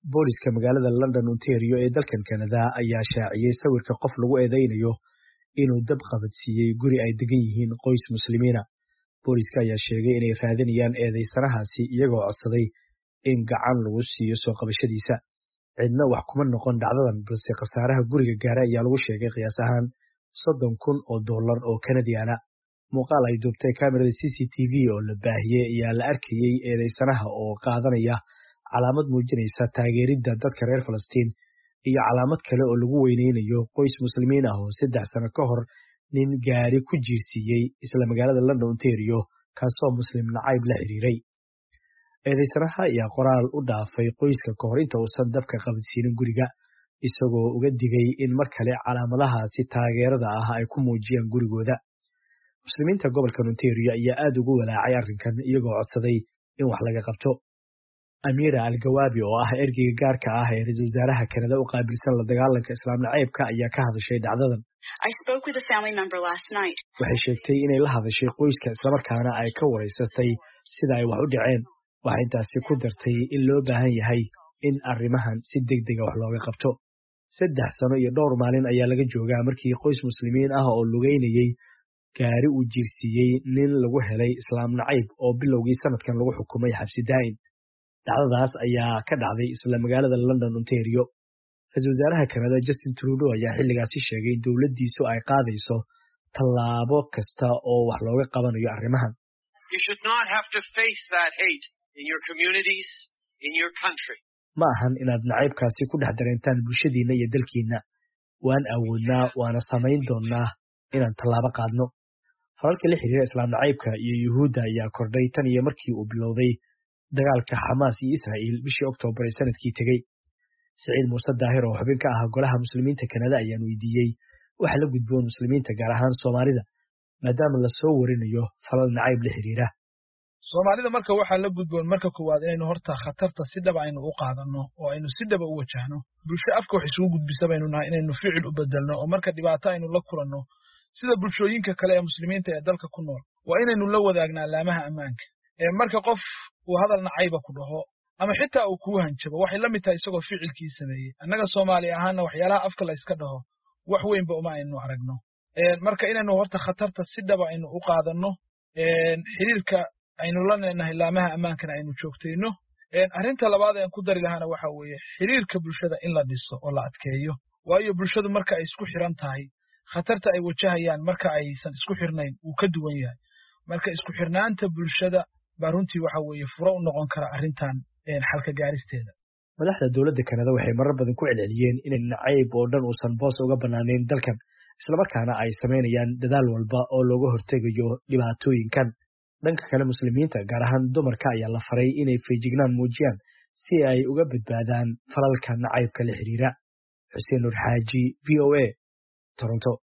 booliska magaalada London Ontario ee dalkan Canada ayaa shaaciyay sawirka qof lagu eedeynayo inuu dab qabadsiiyay guri ay degan yihiin qoys muslimiina. Booliska ayaa sheegay inay raadinayaan eedeysanahaasi iyagoo codsaday in gacan lagu siiyo soo qabashadiisa. Cidna wax kuma noqon dhacdadan, balse khasaaraha guriga gaaray ayaa lagu sheegay qiyaas ahaan $30,000 oo Canadian ah. Muuqaal ay duubtay kaamirada CCTV oo la baahiyay ayaa la arkayay eedeysanaha oo qaadanaya calaamad muujinaysa taageeridda dadka reer Falastiin iyo calaamad kale oo lagu weyneynayo qoys muslimiin ah oo 3 sano ka hor nin gaari ku jiirsiiyey isla magaalada London Ontario kaasoo muslim nacayb la xiriiray. Eedeysanaha ayaa qoraal u dhaafay qoyska ka hor inta uusan dabka qabadsiinin guriga, isagoo uga digay in mar kale calaamadahaasi taageerada ah ay ku muujiyaan gurigooda. Muslimiinta gobolka Ontario ayaa aad ugu walaacay arrinkan iyagoo codsaday in wax laga qabto. Amira Al-Gawabi oo ah ergeyga gaarka ah ee ra'iisul wasaaraha Canada u qaabilsan la dagaalanka islaam nacaybka ayaa ka hadashay dhacdadan. Waxay sheegtay inay la hadashay qoyska isla markaana ay ka wareysatay sida ay wax u dhaceen. Waxay intaasi ku dartay in loo baahan yahay in arrimahan si degdeg ah wax looga qabto. 3 sano iyo dhowr maalin ayaa laga joogaa markii qoys muslimiin ah oo lugeynayay gaari uu jiirsiiyey nin lagu helay islaam nacayb oo bilowgii sanadkan lagu xukumay xabsi daa'im. Dhacdadaas ayaa ka dhacday isla magaalada London Ontario. Ra'iisul wasaaraha Canada Justin Trudeau ayaa xilligaasi sheegay in dowladdiisu ay qaadayso tallaabo kasta oo wax looga qabanayo arrimahan. Ma ahan inaad nacaybkaasi ku dhex dareentaan bulshadiinna iyo dalkiinna. Waan awoodnaa waana samayn doonnaa inaan tallaabo qaadno. Falalka la xiriira islaam nacaybka iyo Yuhuudda ayaa kordhay tan iyo markii uu bilowday dagaalka Xamaas iyo Israa'iil bishii Oktoobar ee sanadkii tegey. Saciid Muuse Daahir oo xubin ka ah golaha muslimiinta Canada ayaan weydiiyey waxa la gudboon muslimiinta gaar ahaan Soomaalida maadaama la soo warinayo falal nacayb la xiriira. Soomaalida marka waxa la gudboon marka koowaad inaynu horta khatarta si dhab aynu u qaadano oo aynu si dhab u wajahno. Bulsho afka wax isugu gudbisa baynu nahay inaynu ficil u bedelno oo marka dhibaato aynu la kulanno sida bulshooyinka kale ee muslimiinta ee dalka ku nool waa inaynu la wadaagnaa laamaha ammaanka. Marka qof uu hadal nacayba ku dhaho ama xitaa uu ku hanjabo waxay la mid tahay isagoo ficilkii sameeyay. Annaga Soomaali ahaana waxyaalaha afka la iska dhaho wax weynba uma aynu aragno. Marka inaynu horta khatarta si dhab aynu u qaadano xiriirka aynu la leenahay laamaha ammaankana aynu joogtayno. Arrinta labaad ee ku dari lahaana waxa weeye xiriirka bulshada in la dhiso oo la adkeeyo. Waayo bulshadu marka ay isku xiran tahay khatarta ay wajahayaan marka aysan isku xirnayn uu ka duwan yahay. Marka isku xirnaanta bulshada baa runtii waxa weeye furo u noqon kara arrintan xalka gaaristeeda. Madaxda dowladda Canada waxay marar badan ku celceliyeen in nacayb oo dhan uusan boos uga banaaneyn dalkan, isla markaana ay sameynayaan dadaal walba oo looga hortegayo dhibaatooyinkan. Dhanka kale muslimiinta gaar ahaan dumarka ayaa la faray inay feejignaan muujiyaan si ay uga badbaadaan falalka nacaybka la xiriira. Xuseen Nur Xaaji, VOA, Toronto.